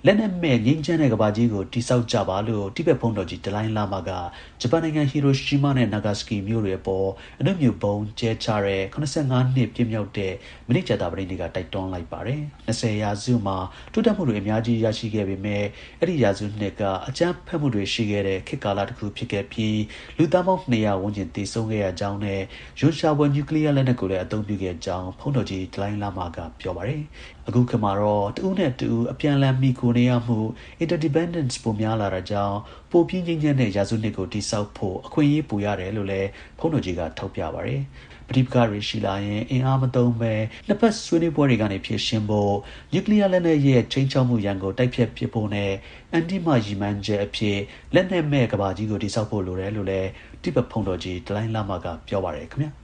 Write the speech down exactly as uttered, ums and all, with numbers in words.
လက်နက်မဲ့ငြိမ်းချမ်းတဲ့ကမ္ဘာကြီးကိုတိဆောက်ကြပါလို့တိဘက်ဘုန်းတော်ကြီးဒလိုင်းလာမာကဂျပန်နိုင်ငံဟီရိုရှီးမားနဲ့နာဂါစကီမြို့တွေအပေါ်အနုမြူဘုံကျဲချတဲ့ခုနစ်ဆယ့်ငါးနှစ်ပြည့်မြောက်တဲ့မိနစ်ကြာတာပရိနိကတိုက်တွန်းလိုက်ပါတယ်။နှစ်ဆယ်ရာစုမှာတိုးတက်မှုတွေအများကြီးရရှိခဲ့ပေမဲ့အဲ့ဒီရာစုနှစ်ကအကြမ်းဖက်မှုတွေရှိခဲ့တဲ့ခေတ်ကာလတစ်ခုဖြစ်ခဲ့ပြီးလူသားပေါင်းနှစ်ရာဝန်းကျင်သေဆုံးခဲ့ရကြောင်းနဲ့ရွန်ရှာဝယ်နျူကလ িয়ার လက်နက်ကိုလည်းအသုံးပြုခဲ့ကြောင်းဘုန်းတော်ကြီးဒလိုင်းလာမာကပြောပါတယ်။အခုခေတ်မှာတော့တူးနဲ့တူးအပြန်အလှန်မိကိုနေရမှု interdependence ပိုများလာတာကြောင့်ပိုပြင်းငြိမ်းချမ်းတဲ့ရာစုနှစ်ကိုတိဆောက်ဖို့အခွင့်အရေးပိုရတယ်လို့လည်းဘုန်းတော်ကြီးကထောက်ပြပါတယ်။ပဋိပက္ခတွေရှိလာရင်အင်အားမသုံးပဲနှစ်ဖက်ဆွေးနွေးပွဲတွေကနေဖြေရှင်းဖို့နျူကလ িয়ার လက်နက်ရဲ့ချိန်ချောက်မှုရန်ကိုတိုက်ဖြတ်ပစ်ဖို့နဲ့အန်တီမရီမန်ဂျယ်အဖြစ်လက်နက်မဲ့ကမ္ဘာကြီးကိုတိဆောက်ဖို့လိုတယ်လို့လည်းတိဘက်ဘုန်းတော်ကြီးဒလိုင်းလာမာကပြောပါတယ်ခင်ဗျာ။